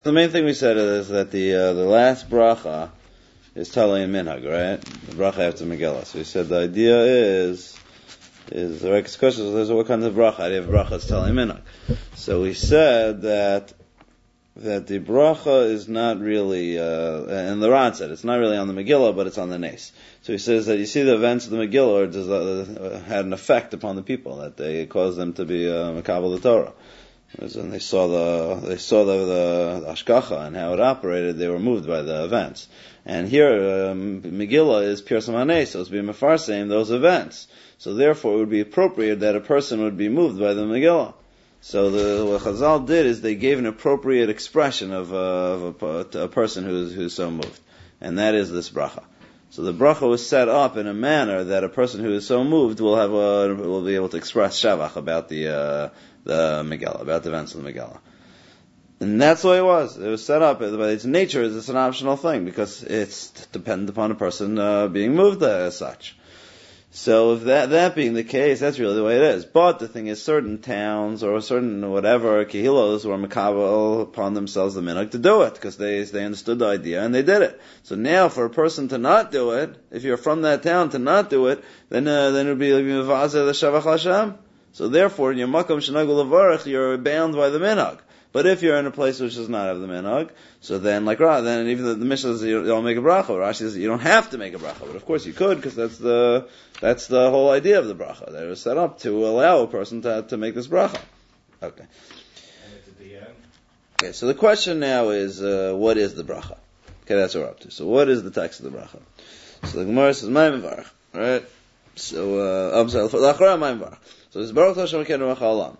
The main thing we said is that the last bracha is Talei and Minhag, right? The bracha after Megillah. So we said the idea is the right question is what kind of bracha? Idea of bracha is Talei and Minhag. So we said that the bracha is not really, and the Ran said it's not really on the Megillah, but it's on the Nes. So he says that you see the events of the Megillah had an effect upon the people, that they caused them to be makabel the Torah. And they saw the Ashkacha and how it operated, they were moved by the events. And here, Megillah is Pirsam HaNes, so it's being mefarsim those events. So therefore it would be appropriate that a person would be moved by the Megillah. So what Chazal did is they gave an appropriate expression of a person who's so moved. And that is this bracha. So the bracha was set up in a manner that a person who is so moved will be able to express shavach about the Megillah, about the events of the Megillah. And that's what it was. It was set up, by its nature, it's an optional thing, because it's dependent upon a person being moved as such. So if that being the case, that's really the way it is. But the thing is, certain towns or certain whatever kehilos were makabel upon themselves the minhag to do it, because they understood the idea and they did it. So now, for a person to not do it, if you're from that town to not do it, then it would be like mevazeh the shavach Hashem. So therefore, in your makom shenagul levarach, you're bound by the minhag. But if you're in a place which does not have the minhag, so then, then even the Mishnah says you don't make a bracha. Rashi says you don't have to make a bracha, but of course you could, because that's the whole idea of the bracha. That it was set up to allow a person to make this bracha. Okay. And it's at the end. Okay, so the question now is, what is the bracha? Okay, that's what we're up to. So what is the text of the bracha? So the Gemara says, Ma'im Varach, right? So, I'm sorry, L'achara Ma'im Varach. So it's Baruch Hashem Elokeinu Melech Haolam.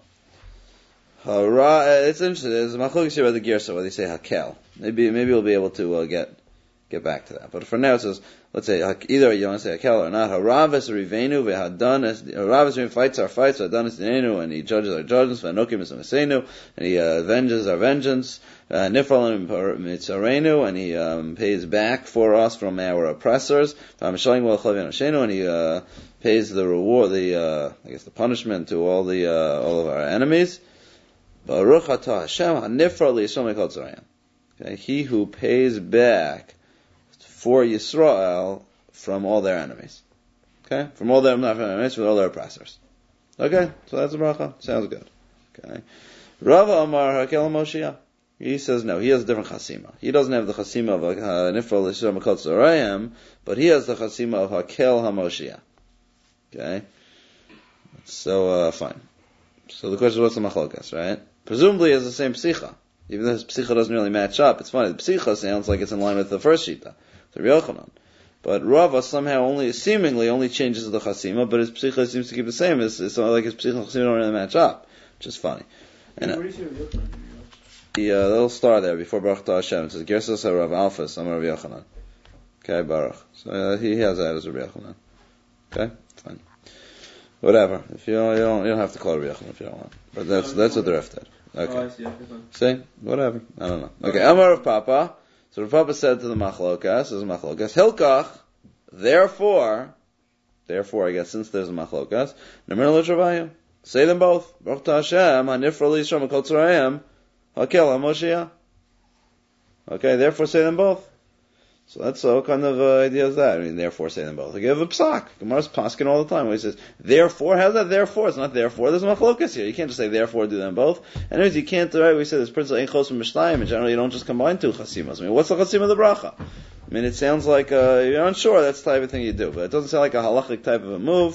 It's interesting. There's a machlokes here about the girsa, where they say hakel. Maybe we'll be able to get back to that. But for now, it says, let's say either you want to say hakel or not. Harav es rivenu v'hadan es harav es fights our fights, v'hadan es dinenu, and he judges our judgments, v'anokim es mesenu, and he avenges our vengeance, nifral mitzarenu, and he pays back for us from our oppressors, v'hamshalim v'alchavim ashenu, and he pays the reward, the punishment to all of our enemies. Baruch atah Hashem hanifra liyisrael mikol tzarayim. Okay, he who pays back for Yisrael from all their enemies. Okay, from all their oppressors. Okay, so that's a bracha. Sounds good. Okay, Rava Amar Hakel Moshiach. He says no. He has a different chasima. He doesn't have the chasima of nifra liyisrael mikol tzarayim, but he has the chasima of Hakel HaMoshiach. Okay, so fine. So the question is, what's the machlokas, right? Presumably it's the same psicha. Even though his psicha doesn't really match up, it's funny. The psicha sounds like it's in line with the first shita, the Reb Yochanan. But Rava somehow seemingly changes the chasima, but his psicha seems to keep the same. It's like his psicha and chasima don't really match up, which is funny. And they'll start there before Baruch Atah Hashem. It says Gersas Rav Alphas, I'm Reb Yochanan. Okay, Baruch. So he has that as Reb Yochanan. Okay, fine. Whatever. If you don't have to call it Yochanan if you don't want. But that's what the Ref did. Okay. Oh, I see. See? Whatever. I don't know. Okay. Amar of Papa. So Rav Papa said to the Machlokas, Hilkach, therefore, I guess since there's a Machlokas, Nemir L'Travayim. Say them both. Baruch Hashem, Hanifra L'Yisrael Mikol Tzarayim, Hakel HaMoshiach. Okay, therefore say them both. So that's what kind of idea is that? I mean, therefore say them both. They give a psak. Gemara's paskin all the time where he says, therefore, how's that therefore? It's not therefore. There's machlokas here. You can't just say therefore do them both. Anyways, you can't, right, we say this principle ain't close from mishnayim. In general, you don't just combine two chasimas. I mean, what's the chasim of the bracha? I mean, it sounds like, you're unsure, that's the type of thing you do. But it doesn't sound like a halachic type of a move.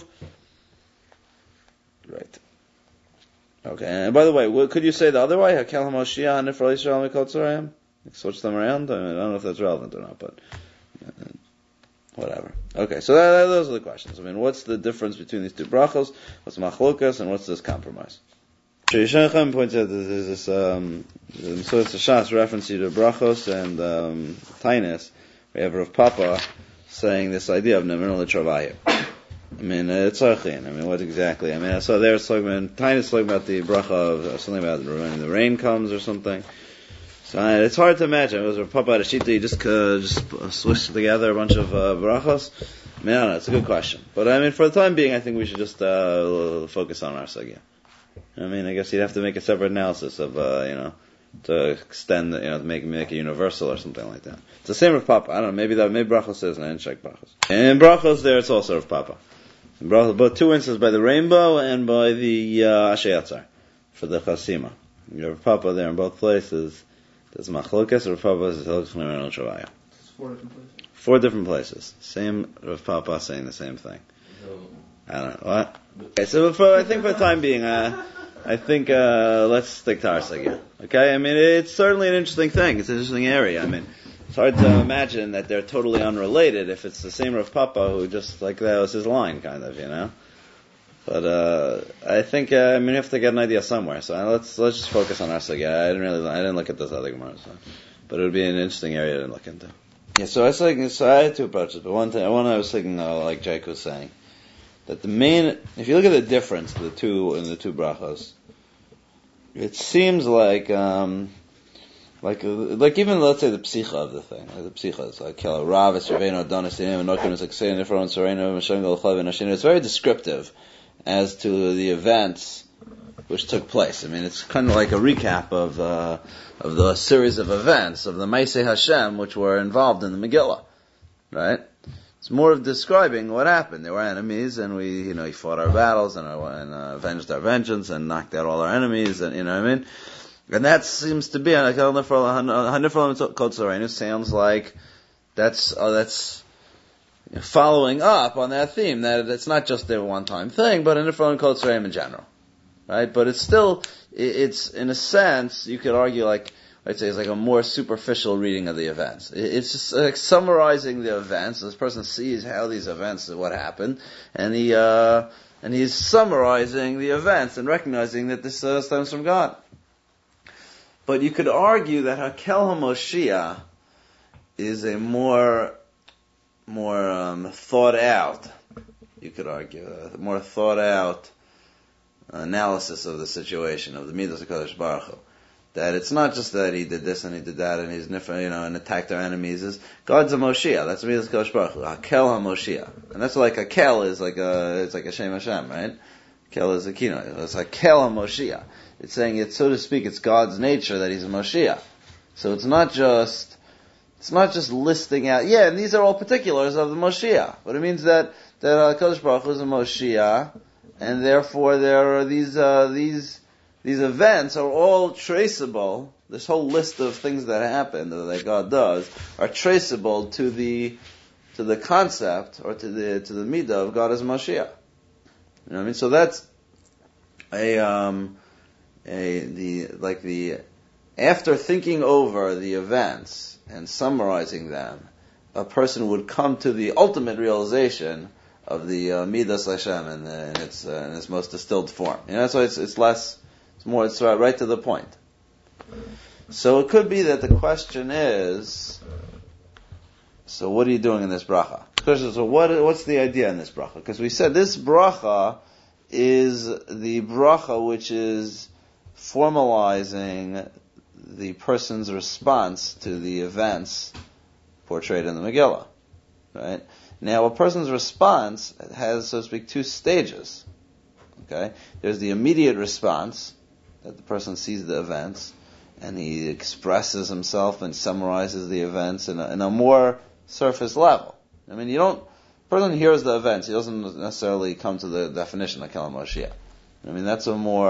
Right. Okay, and by the way, could you say the other way? Hakel HaMoshiach, Nifra Yisrael Mikol Tzarayim? Switch them around? I don't know if that's relevant or not, but whatever. Okay, so those are the questions. I mean, what's the difference between these two brachos? What's machlokas and what's this compromise? Yishayim points out that there's this Shas reference to brachos and tainus. We have Rav Papa saying this idea of Nemir L'Travayim. I mean, it's archin. I mean, what exactly? I mean, so there's tainus talking about the bracha of something about when the rain comes or something. So it's hard to imagine. It was a Papa Rashita, you just swish together a bunch of brachos. I mean, I don't know, it's a good question. But I mean, for the time being, I think we should just focus on our sugya. I mean, I guess you'd have to make a separate analysis of, to extend, to make it universal or something like that. It's the same Rav Papa. I don't know, maybe Brachos says, and I didn't check Brachos. And in Brachos there, it's also Rav Papa. In Brachos, both two instances by the rainbow and by the Asheyatzar, for the Chasima. You have Rav Papa there in both places. There's Machlokas, Rav Papa is Hilchos Ne'eman and Shavaya. It's 4 different places. 4 different places. Same Rav Papa saying the same thing. I don't know. What? Okay, so I think for the time being, let's stick to our sugya. Okay? I mean, it's certainly an interesting thing. It's an interesting area. I mean, it's hard to imagine that they're totally unrelated if it's the same Rav Papa who just, that was his line, kind of, But, I think, you have to get an idea somewhere. So let's just focus on our sugya. I didn't look at this other Gemara, but it would be an interesting area to look into. Yeah, so I had 2 approaches, but one I was thinking, like Jake was saying, that if you look at the difference in the two brachos, it seems like even let's say the psicha of the thing, like the psicha is like Rav Esreveno Adonis Inokim is like saying Nifron Sereno Mashangol Chlav and It's very descriptive as to the events which took place. I mean, it's kind of like a recap of the series of events of the Maaseh Hashem which were involved in the Megillah, right? It's more of describing what happened. There were enemies, and we, he fought our battles and avenged our vengeance and knocked out all our enemies, and what I mean. And that seems to be sounds like that's following up on that theme, that it's not just a one-time thing, but in in general, right? But it's still, it's in a sense, you could argue I'd say it's like a more superficial reading of the events. It's just like summarizing the events. This person sees how these events, what happened, and he's summarizing the events and recognizing that this stems from God. But you could argue that Hakel HaMoshiach is a more thought out. You could argue a more thought out analysis of the situation of the Midas HaKadosh Baruch Hu. That it's not just that he did this and he did that and he's and attacked our enemies. Is God's a Moshiach. That's Midas HaKadosh Baruch Hu. Hakel HaMoshiach. And that's like Hakel is it's like a Shem Hashem, right? Hakel is a kino. It's Hakel HaMoshiach. It's saying it's, so to speak, it's God's nature that he's a Moshiach. So it's not just listing out, and these are all particulars of the Moshiach. But it means that HaKadosh Baruch Hu is a Moshiach, and therefore there are these events are all traceable. This whole list of things that happen that God does are traceable to the concept or to the midah of God as Mashiach. You know what I mean? So that's after thinking over the events and summarizing them, a person would come to the ultimate realization of the midas Hashem in its most distilled form. That's why it's less. It's right to the point. So it could be that the question is, so what are you doing in this bracha? So what's the idea in this bracha? Because we said this bracha is the bracha which is formalizing the person's response to the events portrayed in the Megillah. Right? Now, a person's response has, so to speak, 2 stages. Okay? There's the immediate response, that the person sees the events, and he expresses himself and summarizes the events in a more surface level. I mean, the person hears the events, he doesn't necessarily come to the definition of Hakel HaMoshiach. I mean, at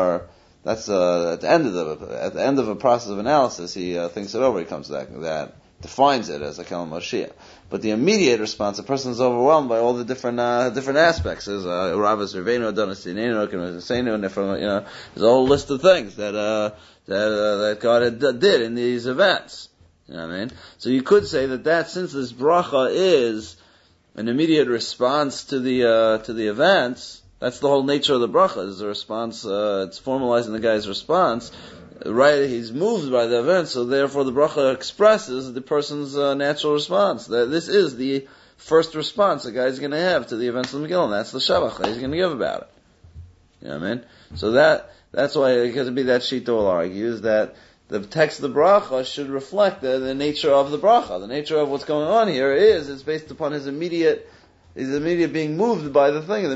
the end of a process of analysis, he thinks it over, he comes to that defines it as Hakel HaMoshiach. But the immediate response, the person is overwhelmed by all the different aspects. There's Rav Esreveno Adonis Inokim, there's a whole list of things that God did in these events. You know what I mean? So you could say that since this bracha is an immediate response to the events, that's the whole nature of the bracha, is a response, it's formalizing the guy's response. Right, he's moved by the event, so therefore the bracha expresses the person's natural response. That this is the first response a guy's going to have to the events of the Megillah, and that's the shavach that he's going to give about it. You know what I mean? So that's why it could be that Shita will argue, is that the text of the bracha should reflect the nature of the bracha. The nature of what's going on here it's based upon his immediate being moved by the thing.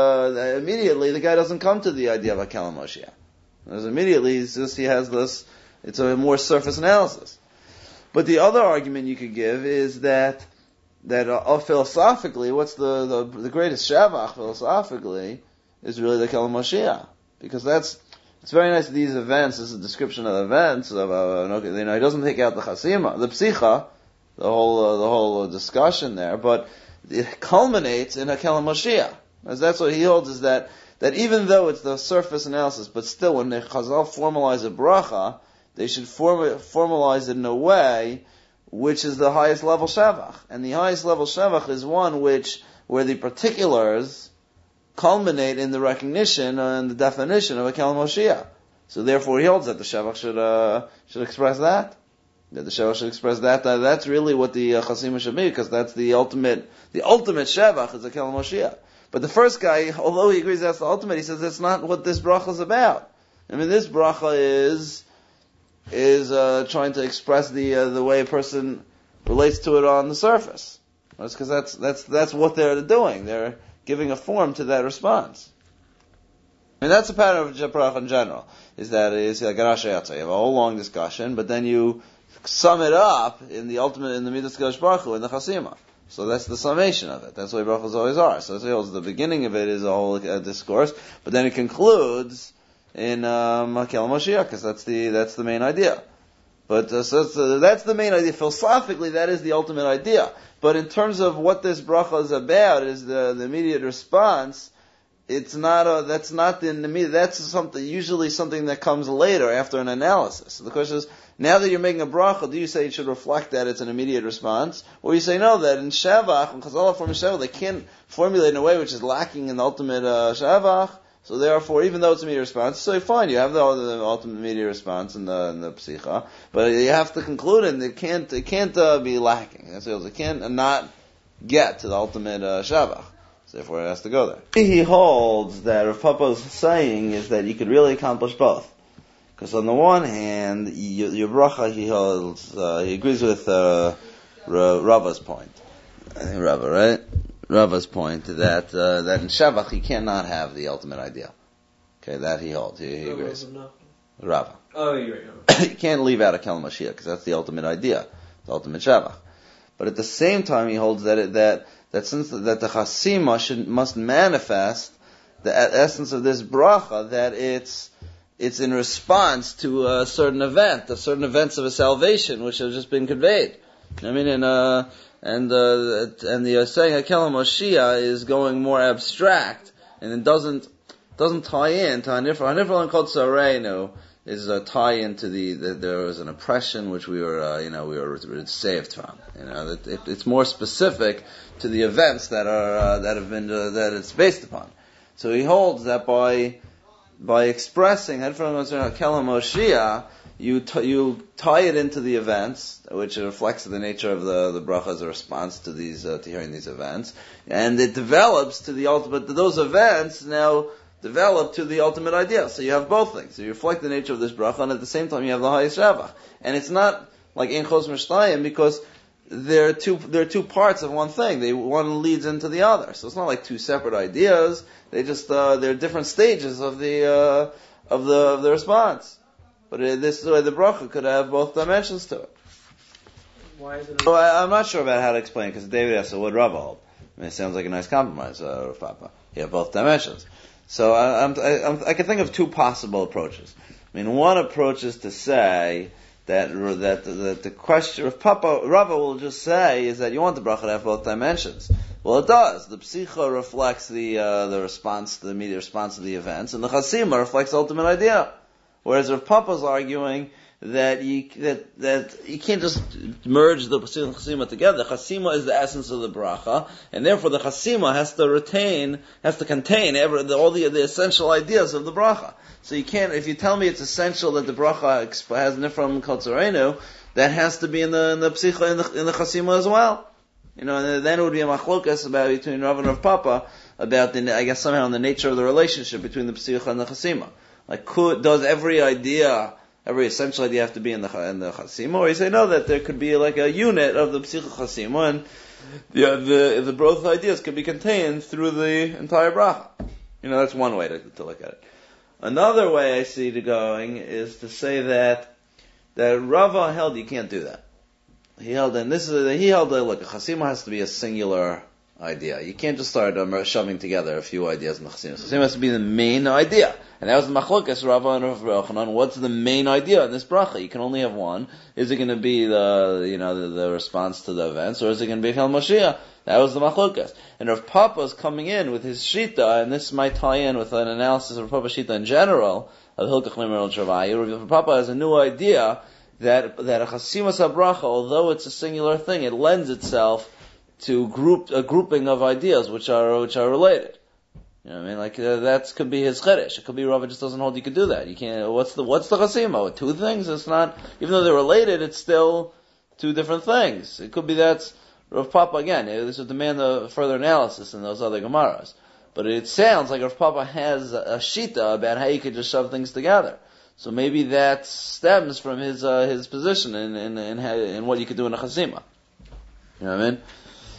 Immediately the guy doesn't come to the idea of Hakel HaMoshiach. Because immediately he has this It's a more surface analysis. But the other argument you could give is that philosophically, what's the greatest shavach philosophically is really the Kelim Moshiach, because it's very nice. These events, this is a description of events of he doesn't take out the chasima, the psicha, the whole discussion there, but it culminates in a Kelim Moshiach. As that's what he holds, is that even though it's the surface analysis, but still when the Chazal formalize a bracha, they should formalize it in a way which is the highest level shavach. And the highest level shavach is one where the particulars culminate in the recognition and the definition of a Kelim Moshiach. So therefore he holds that the shavach should express that. That the shavach should express that. That's really what the chasima should be, because that's the ultimate shavach is a Kelim Moshiach. But the first guy, although he agrees that's the ultimate, he says that's not what this bracha is about. I mean, this bracha is trying to express the way a person relates to it on the surface. Because that's what they're doing. They're giving a form to that response. I mean, that's the pattern of bracha in general. Is like a Rashi Yatzah. You have a whole long discussion, but then you sum it up in the ultimate, in the Midas Kadosh Baruch Hu, in the Chasima. So that's the summation of it. That's the way brachas always are. So the beginning of it is a whole discourse, but then it concludes in Kelim Moshiach, because that's the main idea. But that's the main idea. Philosophically, that is the ultimate idea. But in terms of what this bracha is about, is the immediate response. That's usually something that comes later after an analysis. So the question is, now that you're making a bracha, do you say it should reflect that it's an immediate response? Or you say no, that in Shavach, when Chazal form Shavach, they can't formulate in a way which is lacking in the ultimate Shavach. So therefore, even though it's an immediate response, so fine, you have the ultimate immediate response in the Psicha, but you have to conclude and it can't be lacking. It can't not get to the ultimate Shavach. So therefore it has to go there. He holds that Rav Papa's saying is that you could really accomplish both. Because on the one hand, your bracha, he holds, he agrees with Rava's point. I think Rava, right? Rava's point that in Shavach he cannot have the ultimate idea. Okay, that he holds. He agrees. Rava. Oh, you're right. You can't leave out a Kelim Moshiach because that's the ultimate idea, the ultimate Shavach. But at the same time, he holds that since the chasima must manifest the essence of this bracha, that it's in response to a certain event, certain events of a salvation which have just been conveyed. I mean, and the saying Kelim Moshiach is going more abstract, and it doesn't tie in to Hanifra called Sareinu is a tie into there was an oppression which we were saved from. It's more specific to the events that it's based upon. So he holds that by expressing Kelim Moshiach, you tie it into the events, which reflects the nature of the bracha as a response to to hearing these events, and it develops to the ultimate. Those events now develop to the ultimate idea. So you have both things. So you reflect the nature of this bracha, and at the same time you have the highest shavach. And it's not like Ein Chos Mishtayim, because there are two parts of one thing. One leads into the other. So it's not like two separate ideas. They just they're different stages of the response. But this way the bracha could have both dimensions to it. Why is it? So I'm not sure about how to explain it, because David asked, so what Rava hold? I mean, it sounds like a nice compromise, Rav Papa. You have both dimensions. So I can think of two possible approaches. I mean, one approach is to say that the question of Rava will just say is that you want the bracha to have both dimensions. Well, it does. The psicha reflects the response, the immediate response to the events, and the chasima reflects the ultimate idea. Whereas Rav Papa's arguing that you can't just merge the psicha and the chasima together. The chasima is the essence of the bracha, and therefore the chasima has to contain all the essential ideas of the bracha. So you can't, if you tell me it's essential that the bracha has nifram kol tzarenu, that has to be in the psicha in the chasima as well. And then it would be a machlokas between Rav and Rav Papa about somehow the nature of the relationship between the psicha and the chasima. Like, does every essential idea have to be in the chasima, or you say no, that there could be like a unit of the psicha chasima, and the both ideas could be contained through the entire bracha. That's one way to look at it. Another way I see it going is to say that that Rava held you can't do that. He held that look, a chasima has to be a singular idea. You can't just start shoving together a few ideas in the chasima. Chasima has to be the main idea. And that was the machlokas, Rava and Rav Yochanan. What's the main idea in this bracha? You can only have one. Is it going to be the response to the events, or is it going to be Chel Moshiach? That was the machlokas. And Rav Papa is coming in with his shita, and this might tie in with an analysis of Rav Papa's shita in general, of Hilkach Limer al Travayi. Rav Papa has a new idea that a chasimas habracha, although it's a singular thing, it lends itself to a grouping of ideas which are related. You know what I mean? Like that could be his chedesh. It could be Rava just doesn't hold you could do that. You can't. What's the chasima? Two things. It's not. Even though they're related, it's still two different things. It could be that's Rav Papa again. This would demand a further analysis in those other gemaras. But it sounds like Rav Papa has a shita about how you could just shove things together. So maybe that stems from his position in what you could do in a chasima. You know what I mean?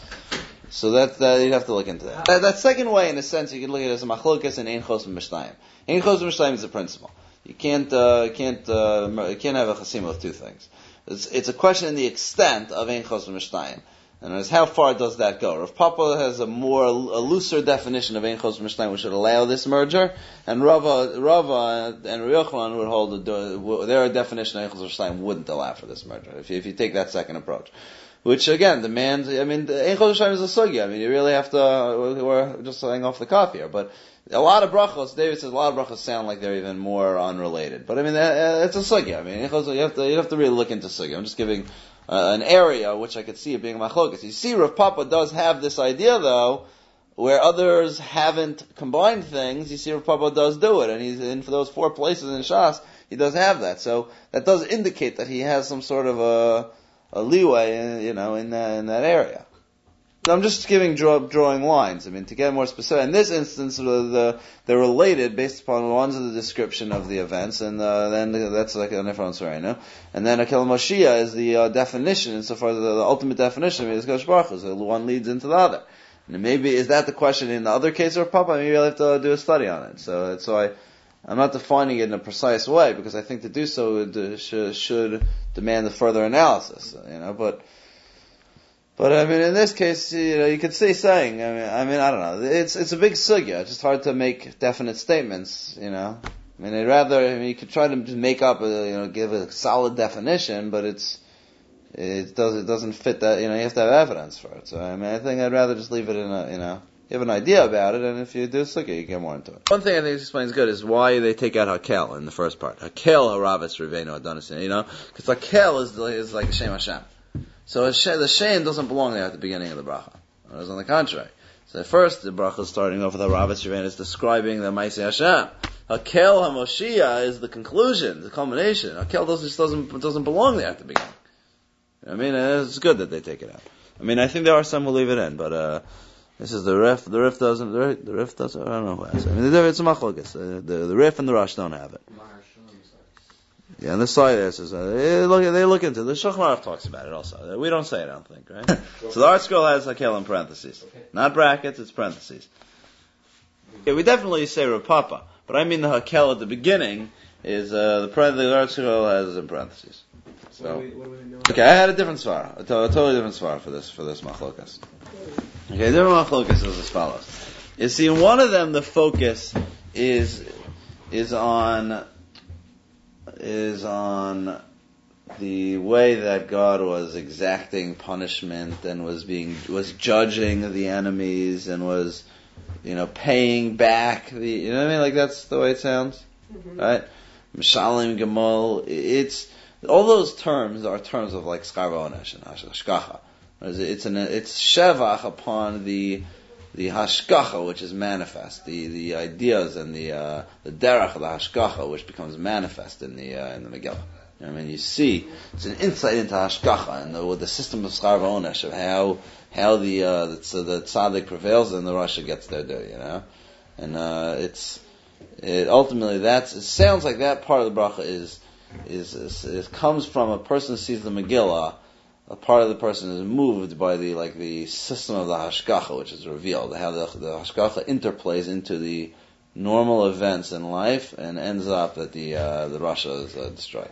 So that you'd have to look into that. That second way, in a sense, you can look at it as a machlokas and ein chos v'mishtayim. Ein chos v'mishtayim is the principle. You can't have a chasima with two things. It's a question in the extent of ein chos v'mishtayim. And as how far does that go? Rav Papa has a looser definition of ein chos v'mishtayim, which would allow this merger, and Rava and Rav Yochanan would hold their definition of ein chos v'mishtayim wouldn't allow for this merger. If you take that second approach. Which again demands, the Ein Chos V'Mishtayim is a sugya. You really have to, we're just laying off the cuff here. But a lot of brachos, David says a lot of brachos sound like they're even more unrelated. But it's a sugya. You have to really look into sugya. I'm just giving an area which I could see it being machlokas. You see Rav Papa does have this idea though, where others haven't combined things, you see Rav Papa does do it. And he's in for those 4 places in Shas, he does have that. So that does indicate that he has some sort of a leeway, in that area. So I'm just drawing lines. To get more specific. In this instance, they're related based upon one's the description of the events, and then that's like an Ephron Sarayna. And then Akel Mashiach is the definition, insofar as the ultimate definition of Kodesh Baruch Hu. So one leads into the other. And maybe is that the question in the other case of Papa? Maybe I'll have to do a study on it. So I'm not defining it in a precise way, because I think to do so should demand a further analysis, But in this case, you could say saying, I don't know. It's a big sugya. It's just hard to make definite statements, I'd rather, you could try to just make up, give a solid definition, but it doesn't fit that, you have to have evidence for it. So, I think I'd rather just leave it in you have an idea about it, and if you do sugya, you get more into it. One thing I think this explains good is why they take out Hakel in the first part. Hakel haravis riveno adonis, because Hakel is like Shem Hashem. So the Shem doesn't belong there at the beginning of the bracha. Whereas on the contrary. So first, the bracha is starting off with haravis riveno, is describing the Maaseh Hashem. Hakel HaMoshiach is the conclusion, the culmination. Hakel doesn't belong there at the beginning. It's good that they take it out. I think there are some who leave it in, but this is the Rif. The Rif doesn't. I don't know who has it. It's a machlokas. The Rif and the Rosh don't have it. Yeah, and the side there says they look into it. The Shulchan Aruch talks about it also. We don't say it, I don't think, right? So the Art Scroll has Hakel in parentheses, not brackets. It's parentheses. Yeah, we definitely say Rav Papa, but I mean the Hakel at the beginning is the Art Scroll has in parentheses. So okay, I had a different svara, a totally different svara for this machlokas. Okay, different machlokas is as follows. You see, in one of them, the focus is on the way that God was exacting punishment and was judging the enemies and was, paying back the, like that's the way it sounds, right? Mishalim Gemal. It's all those terms are terms of like Schar V'Onesh and Hashgacha. It's shevach upon the hashgacha which is manifest, the ideas and the derech of the hashgacha which becomes manifest in the Megillah. You see, it's an insight into hashgacha and with the system of Schar V'Onesh of how the tzaddik prevails and the rasha gets their due, and it ultimately it sounds like that part of the bracha is comes from a person who sees the Megillah. A part of the person is moved by the system of the hashgacha, which is revealed, how the hashgacha interplays into the normal events in life and ends up that the rasha is destroyed.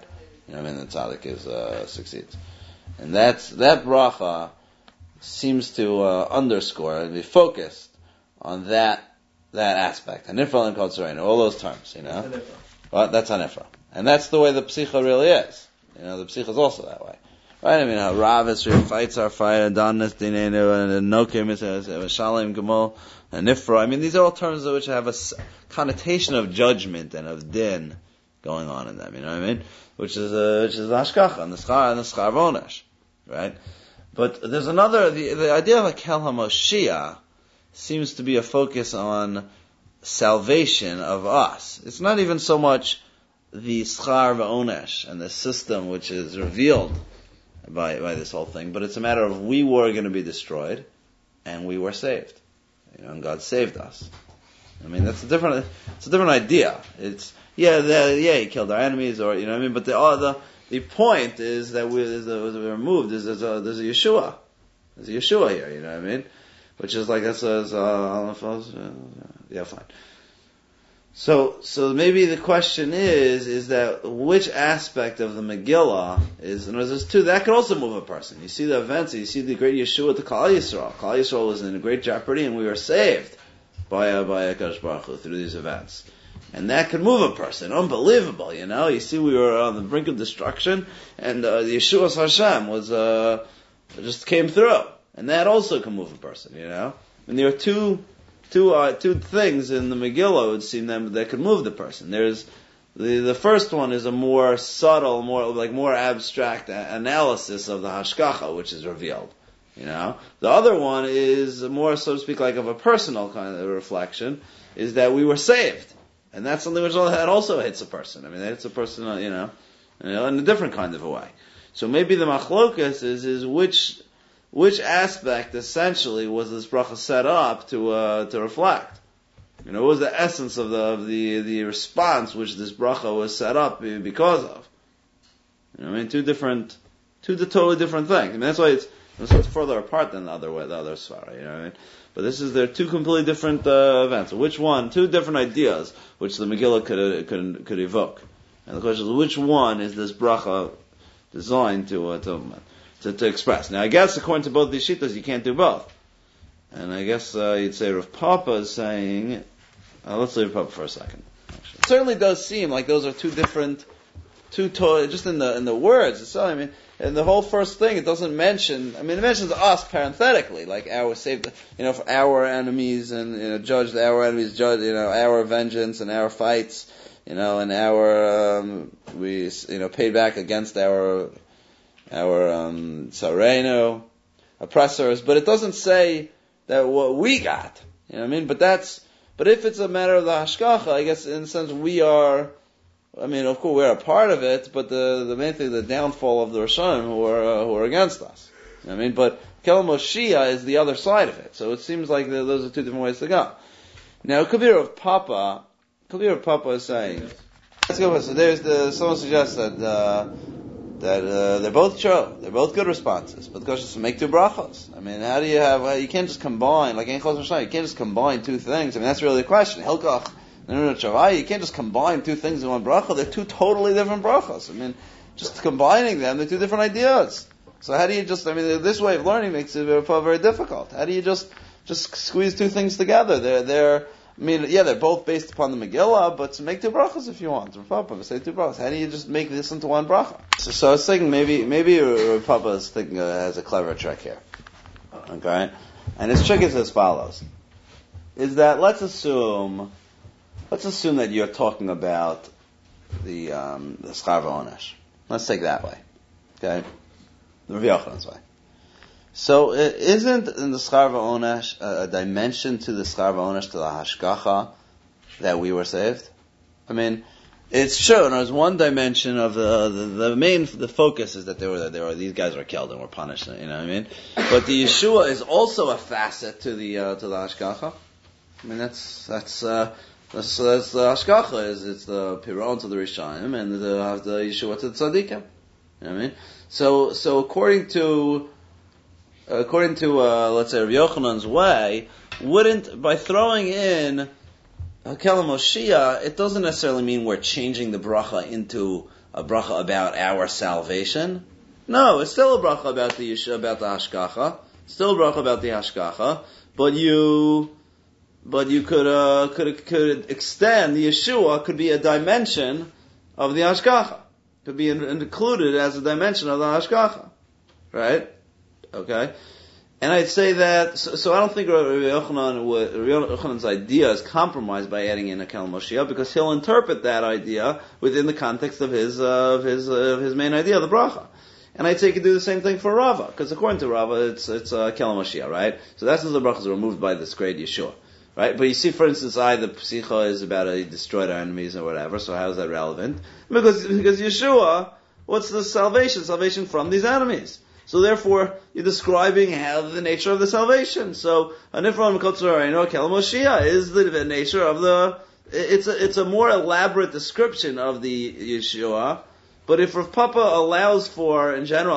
You know what I mean? The tzaddik succeeds. And that bracha seems to underscore and be focused on that aspect. Hanifra and Kol all those terms, you know. Well, that's Hanifra. And that's the way the psicha really is. You know, the psicha is also that way. Right? I mean, how Rav Esri fights our fight, and Danis Dinenu, and Nokim is Shalim Gemol, and Nifra. I mean, these are all terms which have a connotation of judgment and of din going on in them. You know what I mean? Which is the hashkacha and the schar vonesh, right? But there's another. The idea of a Kel HaMoshiach seems to be a focus on salvation of us. It's not even so much the schar vonesh and the system which is revealed by this whole thing, but it's a matter of we were going to be destroyed and we were saved. You know, and God saved us. I mean, it's a different idea. It's he killed our enemies, or you know what I mean. But the point is that we're moved. There's a Yeshua. There's a Yeshua here. You know what I mean? Which is like that says, fine. So maybe the question is that which aspect of the Megillah is, and there's two, that could also move a person. You see the events, you see the great Yeshua to Klal Yisrael. Klal Yisrael was in great jeopardy and we were saved by HaKadosh Baruch Hu through these events. And that could move a person. Unbelievable, you know. You see we were on the brink of destruction and the Yeshua's Hashem was, just came through. And that also can move a person, you know. And there are two things in the Megillah, it would seem, that could move the person. There's the first one is a more subtle, more abstract analysis of the hashkacha, which is revealed. You know, the other one is more, so to speak, like of a personal kind of reflection, is that we were saved, and that's something which that also hits a person. I mean, that hits a person, you know, in a different kind of a way. So maybe the machlokas is which aspect essentially was this bracha set up to reflect? You know, what was the essence of the response which this bracha was set up because of? You know, I mean, two totally different things. I mean, that's why it's further apart than the other svara. You know what I mean? But they're two completely different events. So which one? Two different ideas which the Megillah could evoke. And the question is, which one is this bracha designed to express? Now, I guess according to both these shittas, you can't do both. And I guess you'd say Rav Papa is saying, let's leave Rav Papa for a second. Actually. It certainly does seem like those are just in the words. It's, I mean, in the whole first thing, it doesn't mention, I mean, it mentions us parenthetically, like our saved, you know, for our enemies and, you know, judged our enemies, you know, our vengeance and our fights, you know, and our, we, you know, paid back against our Sareno, oppressors, but it doesn't say that what we got. You know what I mean? But if it's a matter of the hashkacha, I guess in a sense we are, I mean, of course we're a part of it, but the main thing, the downfall of the Rishonim who are against us. You know what I mean? But Kel Moshiach is the other side of it. So it seems like those are two different ways to go. Now, it could be Rav Papa is saying, let's go. So someone suggests that they're both true. They're both good responses. But the question is to make two brachos. I mean, how do you have, you can't just combine, like in Chos Hashanah, you can't just combine two things. I mean, that's really the question. Hilkach, you can't just combine two things in one bracha. They're two totally different brachos. I mean, just combining them, they're two different ideas. So how do you just, I mean, this way of learning makes it very difficult. How do you just squeeze two things together? They're both based upon the Megillah, but make two brachas if you want. Rav Papa, say two brachas. How do you just make this into one bracha? So I was thinking maybe Rav Papa is thinking has a clever trick here. Okay? And his trick is as follows. Is that let's assume that you're talking about the schar v'onesh. Let's take that way. Okay? The Rav Yochanan's way. So isn't in the schar v'onesh a dimension to the schar v'onesh, to the hashkacha, that we were saved? I mean, it's true. There's one dimension of the focus is that these guys were killed and were punished. You know what I mean? But the Yeshua is also a facet to the hashkacha. I mean, that's the hashkacha is the piron to the Rishonim and the Yeshua to the tzaddikim. You know what I mean? So according to let's say Rav Yochanan's way, by throwing in Kel Moshiach, it doesn't necessarily mean we're changing the bracha into a bracha about our salvation. No, it's still a bracha about the hashgacha. Still a bracha about the hashgacha, but you could extend the Yeshua could be a dimension of the hashgacha. Could be included as a dimension of the hashgacha, right? Okay. And I'd say that, so I don't think Rabbi Yochanan's idea is compromised by adding in a Kel Moshiach, because he'll interpret that idea within the context of his main idea, the bracha. And I'd say he could do the same thing for Rava, because according to Rava, it's Kel Moshiach, right? So that's when the brachas are removed by this great Yeshua, right? But you see, for instance, the Psicha is about he destroyed our enemies or whatever, so how is that relevant? Because Yeshua, what's the salvation? Salvation from these enemies. So therefore, you're describing how the nature of the salvation. So, Anifra Mekotzer Kel Moshiach is the nature of the, it's a more elaborate description of the Yeshua. But if Rav Papa allows for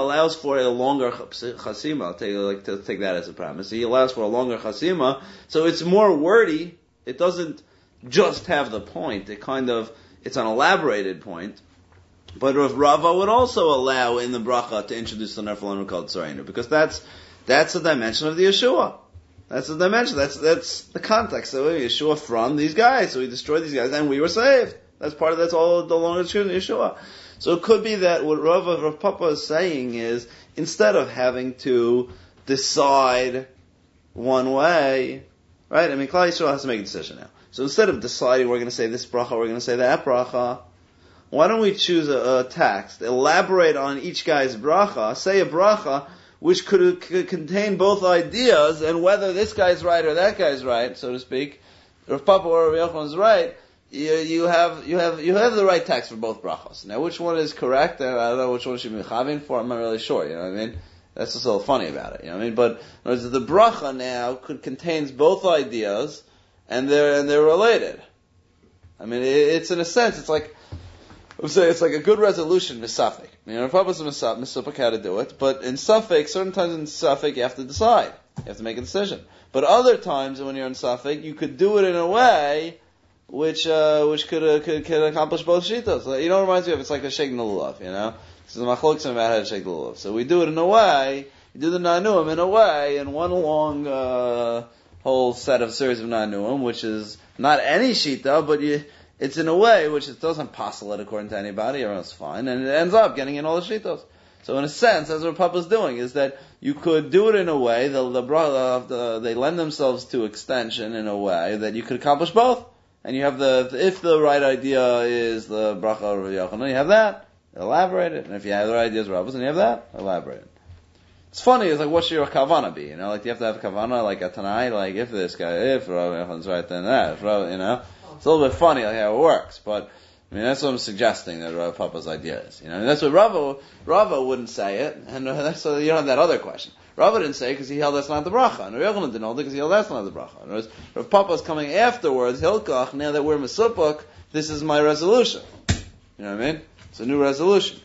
a longer chasima, I'll take that as a premise. He allows for a longer chasima, so it's more wordy. It doesn't just have the point. It's an elaborated point. But Rav Rava would also allow in the bracha to introduce the Nefelim called Tzarenu, because that's the dimension of the Yeshua. That's the dimension. That's the context. So Yeshua from these guys. So he destroyed these guys, and we were saved. That's all the longer description of Yeshua. So it could be that what Rav Papa is saying is, instead of having to decide one way, right? I mean, Klal Yisrael has to make a decision now. So instead of deciding we're going to say this bracha, we're going to say that bracha, why don't we choose a text, elaborate on each guy's bracha, say a bracha which could contain both ideas, and whether this guy's right or that guy's right, so to speak, Rav Papa or Rav Yochanan is right, you have the right text for both brachos. Now, which one is correct? I don't know which one should be chavin for. I'm not really sure. You know what I mean? That's just a little funny about it. You know what I mean? But the bracha now contains both ideas, and they're related. I mean, it's in a sense, it's like, I would say it's like a good resolution, misafik. You know, Papa's misafik how to do it, but in Suffolk, certain times in Suffolk you have to decide. You have to make a decision. But other times when you're in Suffolk, you could do it in a way which could accomplish both shitas. You know, it reminds me of, it's like a shake the lulav, you know? This is a machlokes about how to shake the lulav. So we do it in a way, you do the nanuim in a way, in one long whole set of series of nanuim, which is not any shita, but it's in a way which it doesn't passel it according to anybody, everyone's fine, and it ends up getting in all the shitos. So in a sense, as what Papa's doing, is that you could do it in a way, they lend themselves to extension in a way that you could accomplish both. And you have if the right idea is the bracha of Rav Yochanan, you have that, elaborate it. And if you have the right ideas of Rabbis, then you have that, elaborate it. It's funny, it's like, what should your kavana be? You know, like, do you have to have a kavana, like a tanai, like, if Rav Yochanan's right, then that, you know? It's a little bit funny, like, how it works, but, I mean, that's what I'm suggesting that Rav Papa's idea is. You know, and that's what Rava wouldn't say it, and that's so you don't have that other question. Rava didn't say it because he held that's not the bracha, and Rav Yochanan didn't hold it because he held that's not the bracha. In other words, Rav Papa's coming afterwards, Hilkach, now that we're Mesupuk, this is my resolution. You know what I mean? It's a new resolution.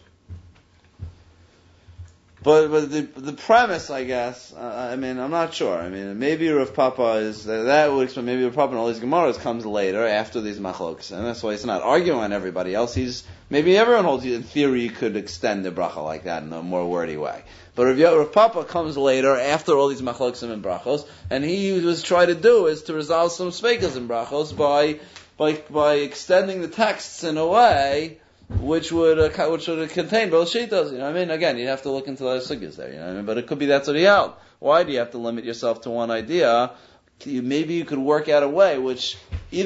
But the premise, I guess, I mean, I'm not sure. I mean, maybe Rav Papa that would explain, maybe Rav Papa and all these Gemaras comes later, after these machlokas, and that's why he's not arguing on everybody else. Maybe everyone holds, in theory, could extend the bracha like that in a more wordy way. But Rav Papa comes later, after all these machlokas and brachos, and he was trying to do is to resolve some sveikas and brachos by extending the texts in a way which would contain both shitas. You know what I mean? Again, you have to look into the sugyas there. You know what I mean? But it could be that's what he held. Why do you have to limit yourself to one idea? Maybe you could work out a way which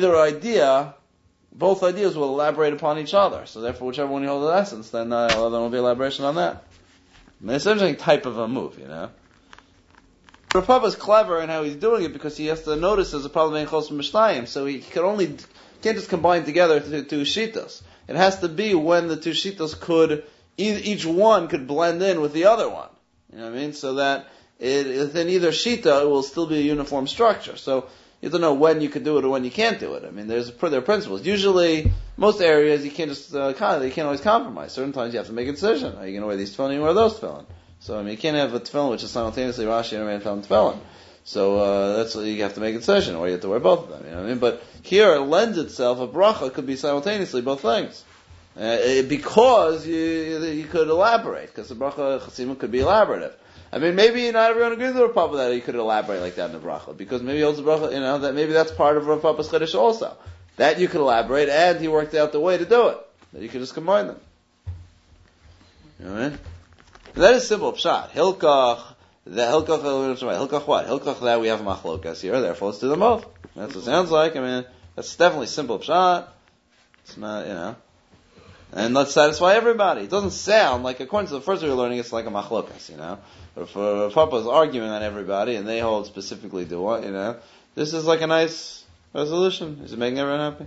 both ideas will elaborate upon each other. So therefore, whichever one you hold the essence, then will be elaboration on that. I mean, it's an interesting type of a move, you know. Rav Papa is clever in how he's doing it because he has to notice there's a problem in Chos Mishnayim, so he can't just combine together two shitas. It has to be when the two shitas each one could blend in with the other one. You know what I mean? So that within either shita, it will still be a uniform structure. So you have to know when you can do it or when you can't do it. I mean, there are principles. Usually, most areas you can't just you can't always compromise. Certain times you have to make a decision. Are you going to wear these tefillin or wear those tefillin? So I mean, you can't have a tefillin which is simultaneously Rashi and tefillin. So that's what you have to make a decision, or you have to wear both of them. You know what I mean? But here it lends itself, a bracha could be simultaneously both things. Because you could elaborate, because the bracha chasima could be elaborative. I mean, maybe not everyone agrees with Rav Papa that you could elaborate like that in the bracha, because maybe holds the bracha, that maybe that's part of Rav Papa's chiddush also. That you could elaborate, and he worked out the way to do it. That you could just combine them. You know what I mean? That is simple pshat. Hilkach what? Hilkach that we have machlokas here, therefore let's do them both. That's what it sounds like. I mean, that's definitely simple pshat. It's not, and let's satisfy everybody. It doesn't sound like, according to the first we were learning, it's like a machlokas, But if Papa's arguing on everybody, and they hold specifically to what, this is like a nice resolution. Is it making everyone happy?